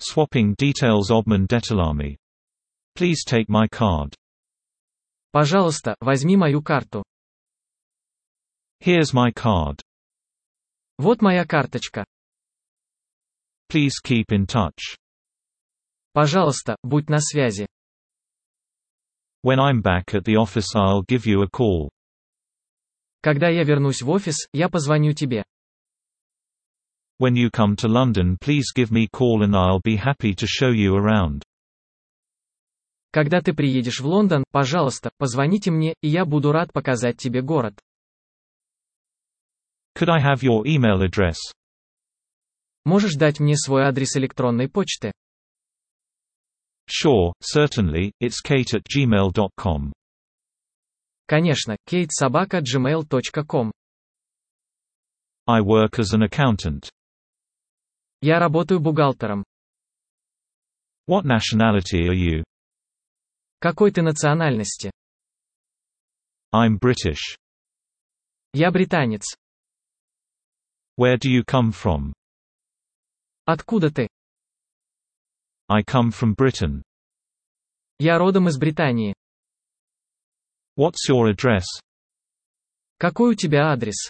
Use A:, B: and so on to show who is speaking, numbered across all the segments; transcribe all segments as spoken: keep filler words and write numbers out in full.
A: Swapping details обмен деталями. Please take my card.
B: Пожалуйста, возьми мою карту.
A: Here's my card.
B: Вот моя карточка.
A: Please keep in touch.
B: Пожалуйста, будь на связи.
A: When I'm back at the office, I'll give you a call.
B: Когда я вернусь в офис, я позвоню тебе.
A: When you come to London, please give me a call and I'll be happy to show you around.
B: Когда ты приедешь в Лондон, пожалуйста, позвоните мне, и я буду рад показать тебе город.
A: Could I have your email address?
B: Можешь дать мне свой адрес электронной почты?
A: Sure, certainly, it's kate at gmail dot com.
B: Конечно, кейт собака джимейл точка ком.
A: I work as an accountant.
B: Я работаю бухгалтером.
A: What nationality are you?
B: Какой ты национальности?
A: I'm British.
B: Я британец.
A: Where do you come from?
B: Откуда ты?
A: I come from Britain.
B: Я родом из Британии.
A: What's your address?
B: Какой у тебя адрес?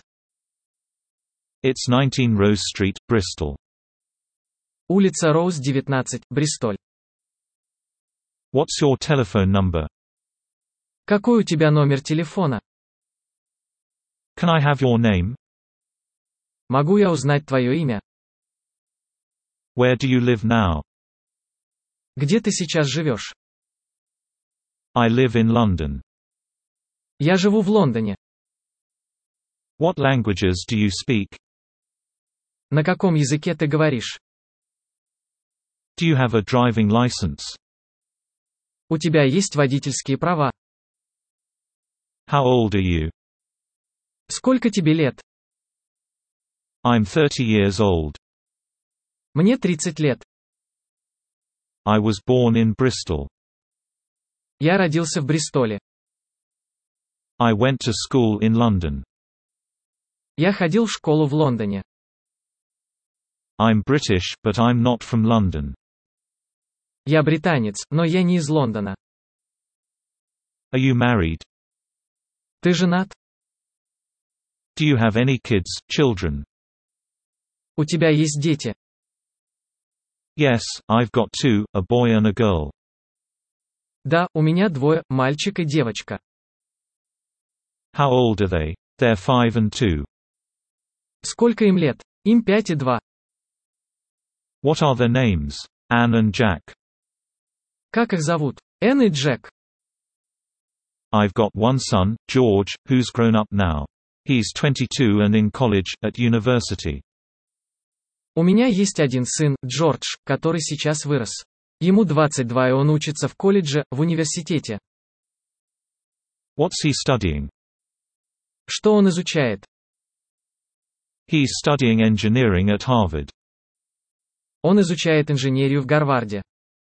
A: It's nineteen Rose Street, Bristol.
B: Улица Роуз, девятнадцать, Бристоль.
A: What's your telephone number?
B: Какой у тебя номер телефона?
A: Can I have your name?
B: Могу я узнать твое имя?
A: Where do you live now?
B: Где ты сейчас живешь?
A: I live in London.
B: Я живу в Лондоне.
A: What languages do you speak?
B: На каком языке ты говоришь?
A: Do you have a driving license?
B: У тебя есть водительские права?
A: How old are you?
B: Сколько тебе лет?
A: I'm thirty years old.
B: Мне тридцать лет.
A: I was born in Bristol.
B: Я родился в Бристоле.
A: I went to school in London.
B: Я ходил в школу в Лондоне.
A: I'm British, but I'm not from London.
B: Я британец, но я не из Лондона.
A: Are you married?
B: Ты женат?
A: Do you have any kids, children?
B: У тебя есть дети?
A: Yes, I've got two, a boy and a girl.
B: Да, у меня двое, мальчик и девочка.
A: How old are they? They're five and two.
B: Сколько им лет? Им пять и два.
A: What are their names? Anne and Jack.
B: Как их зовут? Энн и Джек.
A: I've got one son, George, who's grown up now. He's twenty-two and in college, at university.
B: У меня есть один сын, Джордж, который сейчас вырос. Ему двадцать два и он учится в колледже, в университете.
A: What's he studying?
B: Что он изучает?
A: He's studying engineering at Harvard.
B: Он изучает инженерию в Гарварде.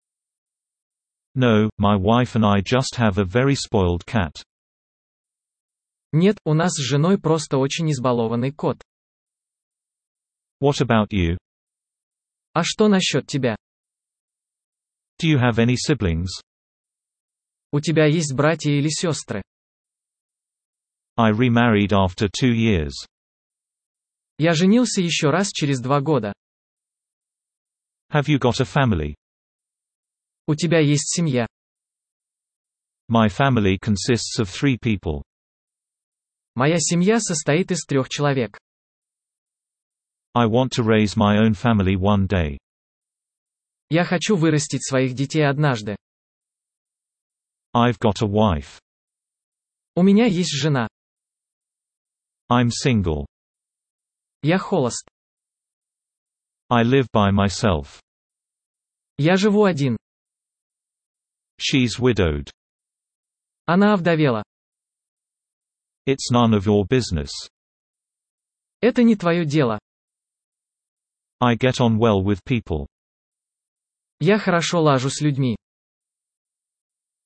A: No, my wife and I just have a very spoiled cat.
B: Нет, у нас с женой просто очень избалованный кот.
A: What about you?
B: А что насчет тебя?
A: Do you have any siblings?
B: У тебя есть братья или сестры?
A: I remarried after two years.
B: Я женился еще раз через два года.
A: Have you got a family?
B: У тебя есть семья?
A: My family consists of three people.
B: Моя семья состоит из трех человек.
A: I want to raise my own family one day.
B: Я хочу вырастить своих детей однажды.
A: I've got a wife.
B: У меня есть жена.
A: I'm single.
B: Я холост.
A: I live by myself.
B: Я живу один.
A: She's widowed.
B: Она овдовела.
A: It's none of your business.
B: Это не твое дело.
A: I get on well with people.
B: Я хорошо лажу с людьми.